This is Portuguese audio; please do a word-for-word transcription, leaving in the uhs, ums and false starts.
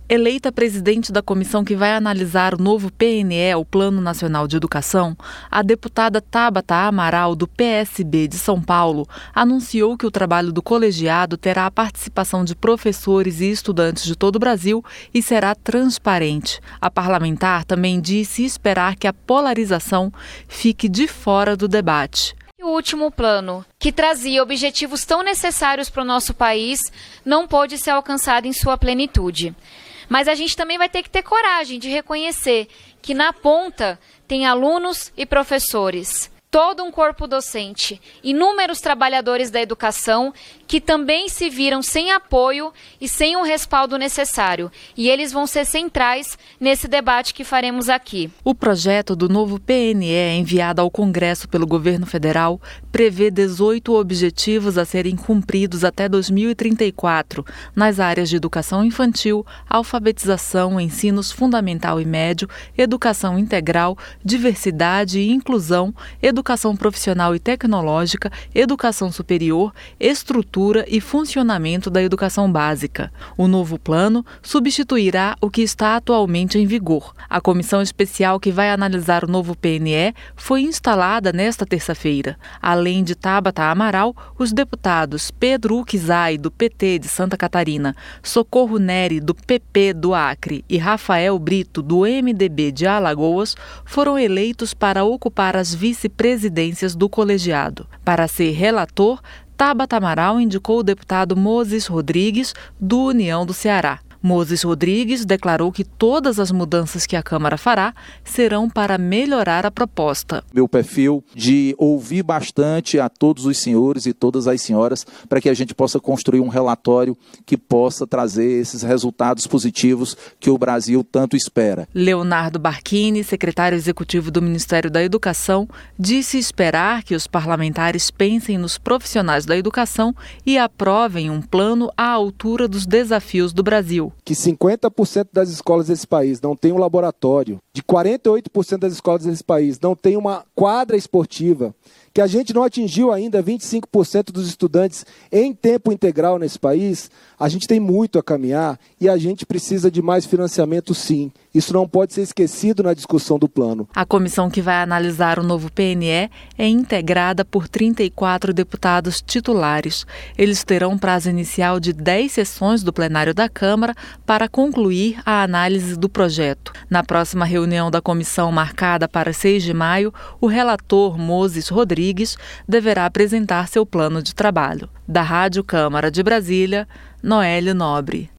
Eleita presidente da comissão que vai analisar o novo P N E, o Plano Nacional de Educação, a deputada Tabata Amaral, do P S B de São Paulo, anunciou que o trabalho do colegiado terá a participação de professores e estudantes de todo o Brasil e será transparente. A parlamentar também disse esperar que a polarização fique de fora do debate. O último plano, que trazia objetivos tão necessários para o nosso país, não pôde ser alcançado em sua plenitude. Mas a gente também vai ter que ter coragem de reconhecer que na ponta tem alunos e professores, todo um corpo docente, inúmeros trabalhadores da educação que também se viram sem apoio e sem o respaldo necessário. E eles vão ser centrais nesse debate que faremos aqui. O projeto do novo P N E, enviado ao Congresso pelo governo federal, prevê dezoito objetivos a serem cumpridos até dois mil e trinta e quatro, nas áreas de educação infantil, alfabetização, ensinos fundamental e médio, educação integral, diversidade e inclusão, educação educação profissional e tecnológica, educação superior, estrutura e funcionamento da educação básica. O novo plano substituirá o que está atualmente em vigor. A comissão especial que vai analisar o novo P N E foi instalada nesta terça-feira. Além de Tabata Amaral, os deputados Pedro Uquizai, do P T de Santa Catarina, Socorro Neri, do P P do Acre e Rafael Brito, do M D B de Alagoas, foram eleitos para ocupar as vice-presidências presidências do colegiado. Para ser relator, Tabata Amaral indicou o deputado Moses Rodrigues, do União do Ceará. Moses Rodrigues declarou que todas as mudanças que a Câmara fará serão para melhorar a proposta. Meu perfil de ouvir bastante a todos os senhores e todas as senhoras para que a gente possa construir um relatório que possa trazer esses resultados positivos que o Brasil tanto espera. Leonardo Barquini, secretário executivo do Ministério da Educação, disse esperar que os parlamentares pensem nos profissionais da educação e aprovem um plano à altura dos desafios do Brasil. Que cinquenta por cento das escolas desse país não tem um laboratório, de quarenta e oito por cento das escolas desse país não tem uma quadra esportiva, que a gente não atingiu ainda vinte e cinco por cento dos estudantes em tempo integral nesse país, a gente tem muito a caminhar e a gente precisa de mais financiamento, sim. Isso não pode ser esquecido na discussão do plano. A comissão que vai analisar o novo P N E é integrada por trinta e quatro deputados titulares. Eles terão prazo inicial de dez sessões do plenário da Câmara para concluir a análise do projeto. Na próxima reunião da comissão, marcada para seis de maio, o relator Moses Rodrigues deverá apresentar seu plano de trabalho. Da Rádio Câmara de Brasília, Noélio Nobre.